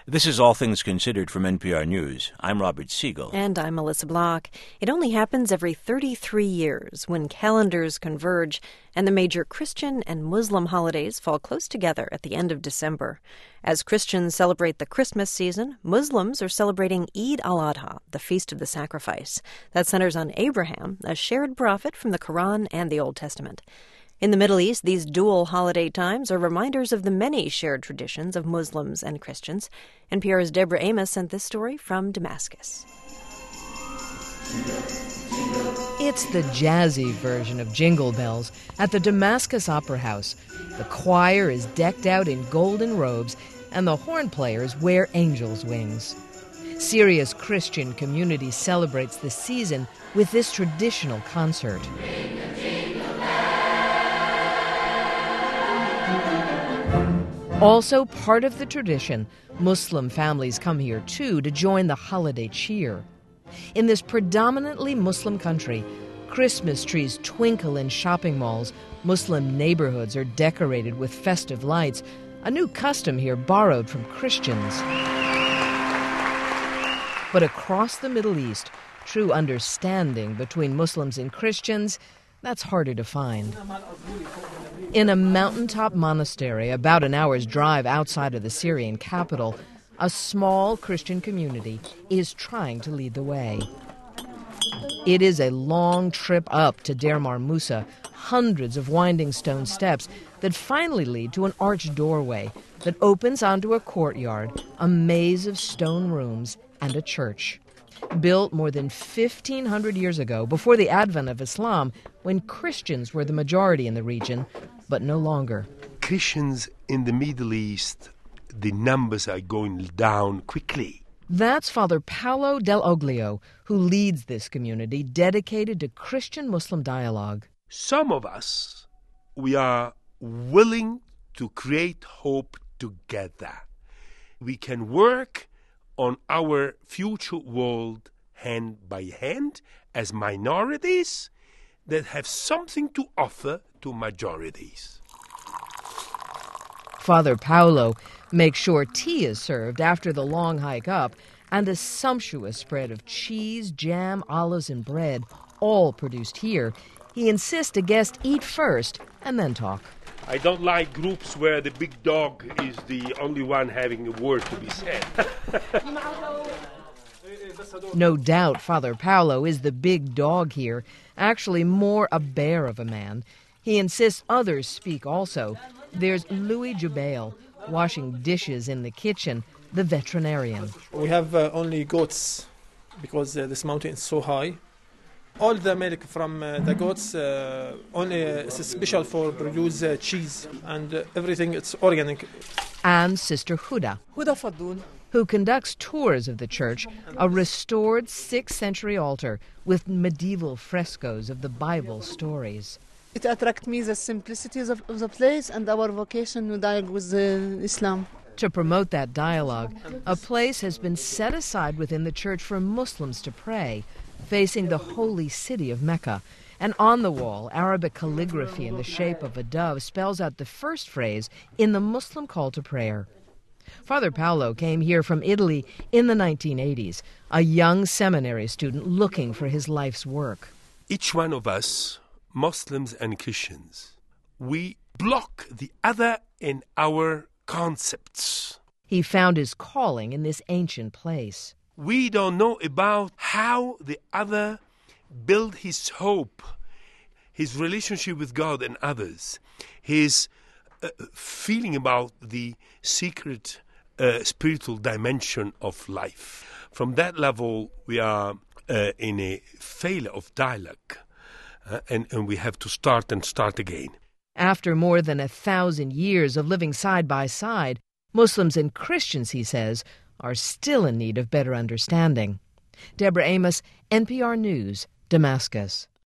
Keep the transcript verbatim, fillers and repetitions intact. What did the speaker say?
This is All Things Considered from N P R News. I'm Robert Siegel. And I'm Melissa Block. It only happens every thirty-three years when calendars converge and the major Christian and Muslim holidays fall close together at the end of December. As Christians celebrate the Christmas season, Muslims are celebrating Eid al-Adha, the Feast of the Sacrifice. That centers on Abraham, a shared prophet from the Quran and the Old Testament. In the Middle East, these dual holiday times are reminders of the many shared traditions of Muslims and Christians. N P R's Deborah Amos sent this story from Damascus. It's the jazzy version of Jingle Bells at the Damascus Opera House. The choir is decked out in golden robes, and the horn players wear angels' wings. Syria's Christian community celebrates the season with this traditional concert. Also part of the tradition, Muslim families come here too to join the holiday cheer. In this predominantly Muslim country, Christmas trees twinkle in shopping malls, Muslim neighborhoods are decorated with festive lights, a new custom here borrowed from Christians. But across the Middle East, true understanding between Muslims and Christians, that's harder to find. In a mountaintop monastery about an hour's drive outside of the Syrian capital, a small Christian community is trying to lead the way. It is a long trip up to Deir Mar Musa, hundreds of winding stone steps that finally lead to an arched doorway that opens onto a courtyard, a maze of stone rooms, and a church. Built more than fifteen hundred years ago, before the advent of Islam, when Christians were the majority in the region, but no longer. Christians in the Middle East, the numbers are going down quickly. That's Father Paolo Del Oglio, who leads this community dedicated to Christian-Muslim dialogue. Some of us, we are willing to create hope together. We can work on our future world hand by hand as minorities that have something to offer to majorities. Father Paolo makes sure tea is served after the long hike up, and a sumptuous spread of cheese, jam, olives, and bread, all produced here. He insists a guest eat first and then talk. I don't like groups where the big dog is the only one having a word to be said. No doubt Father Paolo is the big dog here, actually more a bear of a man. He insists others speak also. There's Louis Jubail, washing dishes in the kitchen, the veterinarian. We have uh, only goats because uh, this mountain is so high. All the milk from uh, the goats uh, only uh, is special for produce uh, cheese, and uh, everything it's organic. And Sister Huda, Huda Fadoul, who conducts tours of the church, a restored sixth century altar with medieval frescoes of the Bible stories. It attracted me the simplicities of, of the place and our vocation to dialogue with uh, Islam. To promote that dialogue, a place has been set aside within the church for Muslims to pray, facing the holy city of Mecca. And on the wall, Arabic calligraphy in the shape of a dove spells out the first phrase in the Muslim call to prayer. Father Paolo came here from Italy in the nineteen eighties, a young seminary student looking for his life's work. Each one of us, Muslims and Christians, we block the other in our concepts. He found his calling in this ancient place. We don't know about how the other built his hope, his relationship with God and others, his uh, feeling about the secret uh, spiritual dimension of life. From that level, we are uh, in a failure of dialogue, uh, and, and we have to start and start again. After more than a thousand years of living side by side, Muslims and Christians, he says, are still in need of better understanding. Deborah Amos, N P R News, Damascus.